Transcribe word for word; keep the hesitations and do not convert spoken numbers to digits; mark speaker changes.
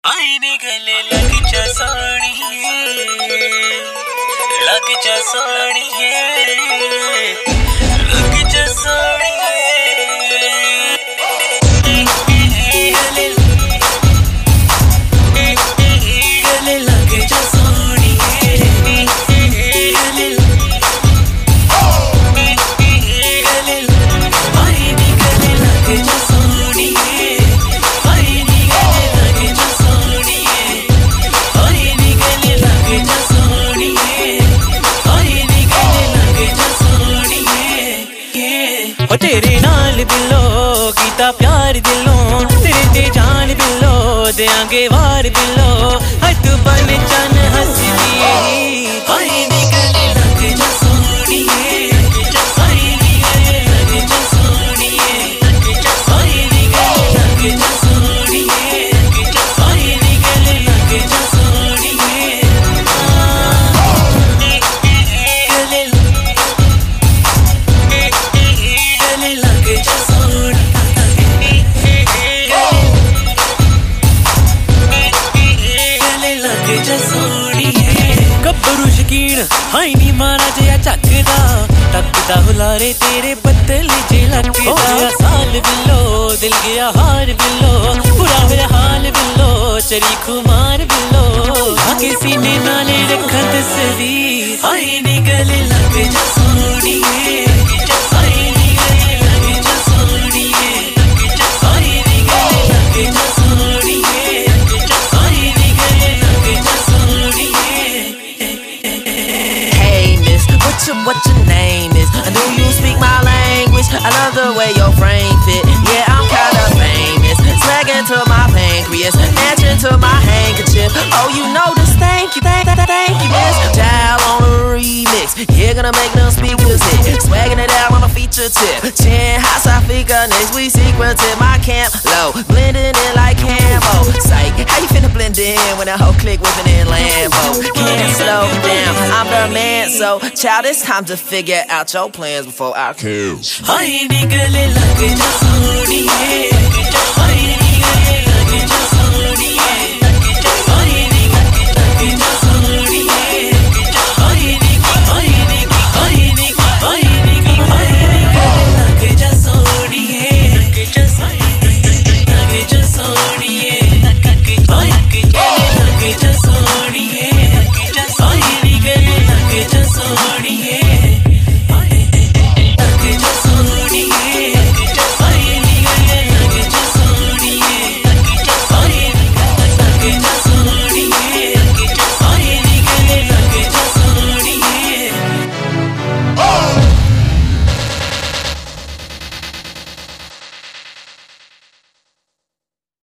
Speaker 1: आईने गले लग जा सोनिए, लग जा सोनिए, लग जा सोनिए, गले गले लग जा सोनिए, गले गले आईने गले लग जा सोनिए, आईने गले लग जा सोनिए, आईने गले लग जा सोनिए, आईने गले लग जा सोनिए। ओ तेरे नाल बिल्लो कीता प्यार दिलों, तेरे ते जान बिल्लो देंगे वार बिल्लो, हट बन चन हंसदी आईने गले लग जा सोनिए, आईने गले लग जा सोनिए, आईने गले लग जा सोनिए, आईने गले लग जा सोनिए, गले गले लग जा सोनिए, गले लग जा सोनिए। गब्बरू शकीन हाई नी मारा जया झकदा, तकदा हुलारे तेरे पतले जे लगदा, हो गया साल बिल्लो दिल गया हार बिल्लो, बुरा होया हाल बिल्लो चरी खुमार बिल्लो, आके सीने नाले रखा तस्वीर आईने गले लग जा सोनिए, आईने गले लग जा सोनिए, आईने गले लग जा सोनिए, आईने गले लग जा सोनिए।
Speaker 2: Hey miss, what your, what your name is? I know you speak my language, I love the way your frame fit. Yeah, I'm kinda famous, swagging to my pancreas, matching to my handkerchief. Oh, you know this, thank you, thank, thank, thank you miss. Dial on a remix, you're gonna make them speakers hit. Swagging it out on a feature tip, chin high, side figure, next we secretive, my camp low, blending in like Cambo. Psych, how you finna blend in when that whole clique whipping in Lambo? Can't slow down, I'm the man, so child, it's time to figure out your plans before I kill.
Speaker 1: आईने गले लग जा सोनिए, आईने गले लग जा सोनिए।